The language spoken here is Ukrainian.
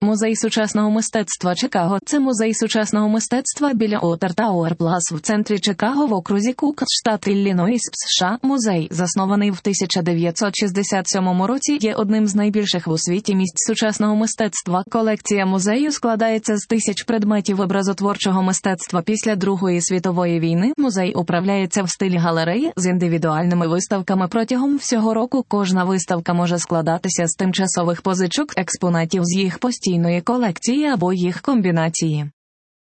Музей сучасного мистецтва Чикаго – це музей сучасного мистецтва біля Отер Тауер Плас в центрі Чикаго в окрузі Кук, штат Іллінойс, США. Музей, заснований в 1967 році, є одним з найбільших у світі місць сучасного мистецтва. Колекція музею складається з тисяч предметів образотворчого мистецтва після Другої світової війни. Музей управляється в стилі галереї з індивідуальними виставками протягом всього року. Кожна виставка може складатися з тимчасових позичок, експонатів з їх постійної колекції або їх комбінації.